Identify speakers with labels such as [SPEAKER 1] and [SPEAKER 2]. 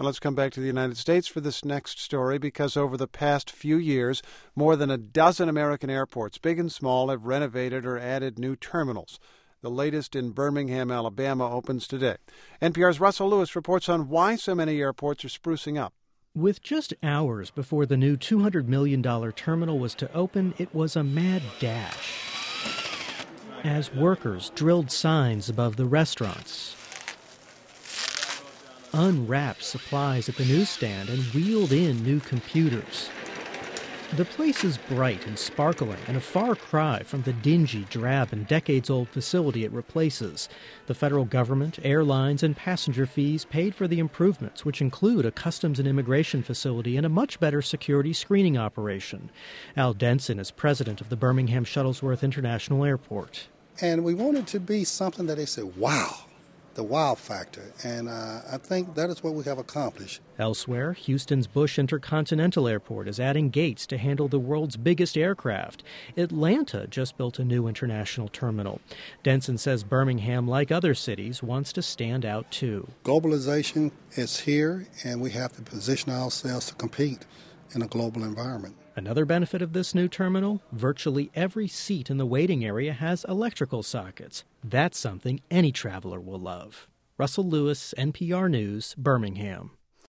[SPEAKER 1] Now let's come back to the United States for this next story, because over the past few years, more than a dozen American airports, big and small, have renovated or added new terminals. The latest in Birmingham, Alabama, opens today. NPR's Russell Lewis reports on why so many airports are sprucing up.
[SPEAKER 2] With just hours before the new $200 million terminal was to open, it was a mad dash as workers drilled signs above the restaurants, unwrapped supplies at the newsstand, and wheeled in new computers. The place is bright and sparkling and a far cry from the dingy, drab, and decades-old facility it replaces. The federal government, airlines, and passenger fees paid for the improvements, which include a customs and immigration facility and a much better security screening operation. Al Denson is president of the Birmingham Shuttlesworth International Airport.
[SPEAKER 3] And we want it to be something that they say, wow. The wow factor, and I think that is what we have accomplished.
[SPEAKER 2] Elsewhere, Houston's Bush Intercontinental Airport is adding gates to handle the world's biggest aircraft. Atlanta just built a new international terminal. Denson says Birmingham, like other cities, wants to stand out too.
[SPEAKER 3] Globalization is here, and we have to position ourselves to compete in a global environment.
[SPEAKER 2] Another benefit of this new terminal, virtually every seat in the waiting area has electrical sockets. That's something any traveler will love. Russell Lewis, NPR News, Birmingham.